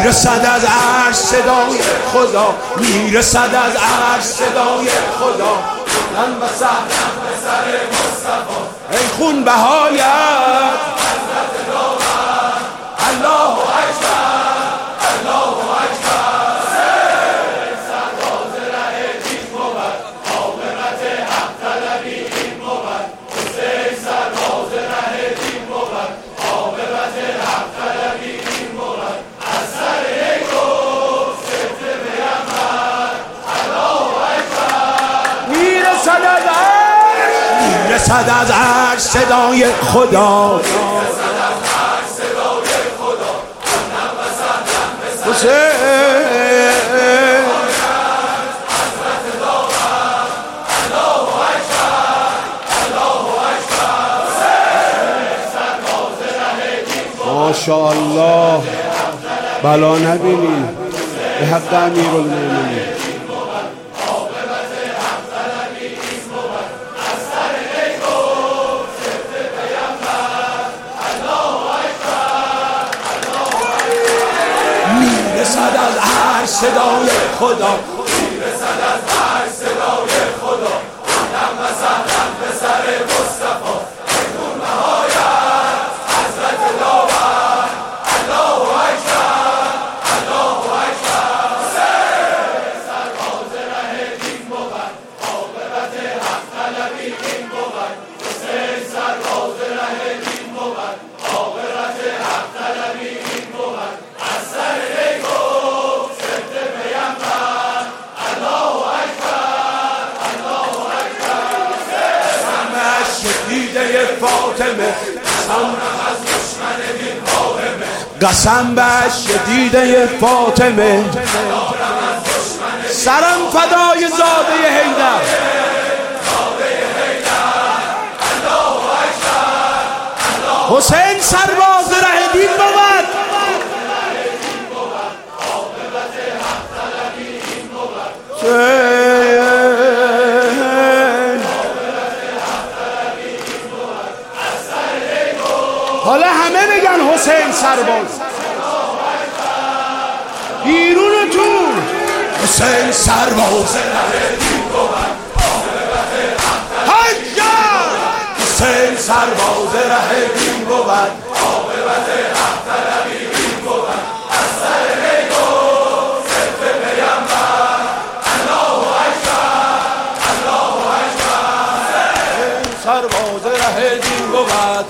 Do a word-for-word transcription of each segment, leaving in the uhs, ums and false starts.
میرسد از عرش صدای خدا، میرسد از عرش صدای خدا. من و سهلن به سر مصطفی، ای خون بهایت حضرت داور. الله اکبر، الله اکبر. سرباز ره دین بود، عاقبت حق طلبی این بود. حسین سرباز ره دین بود، عاقبت حق طلبی این بود. از سر یک روز سفته پیامبر. الله اکبر. میرسد از عرش، میرسد از عرش صدای خدا، حسین. ماشاءالله بلا نبینی به حق امیرالمومنین. میرسد از عرش صدای خدا، میرسد از عرش صدای خدا. هم و سهلن به سر مصطفی، بدون نهایت حضرت داور. الله اکبر، الله اکبر. حسین سرباز ره دین بود، عاقبت حق طلبی این بود. حسین سرباز ره دین بود، عاقبت حق طلبی این بود. از سر یک روز سفته پیامبر. الله اکبر، الله اکبر. قسمش دیده فاطمه، قسم از دشمن دین واهمه. قسم بش دیده فاطمه، سرم فدای زاده حیدر. حسین سرباز ره دین بود، حالا همه بگن حسین سرباز. بیرون تو حسین سرباز ره دین بود، حجر. حسین سرباز ره دین بود، عاقبت حق طلبی این بود. از سر نیکو سفته پیامبر. الله اکبر، الله اکبر. حسین سرباز ره دین بود،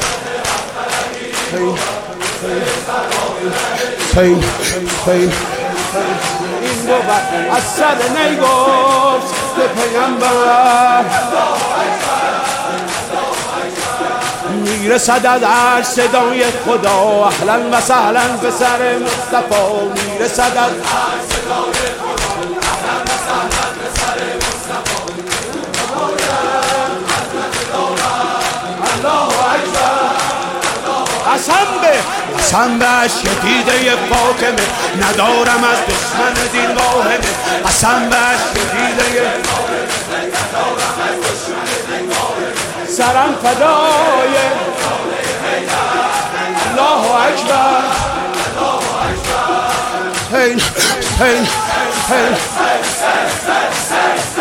حسین حسین این بود. از سر نیگفت به پیامبر. میرسد از عرش صدای خدا، اهلا و سهلا به سر مصطفی. میرسد از عرش صدای خدا، اهلا و سهلا به سر مصطفی. الله اکبر. قسم به قسم بهش دیده فاطمه، ندارم از دشمن دین واهمه. قسم بهش دیده سرم فدای. الله اکبر. حسین حسین حسین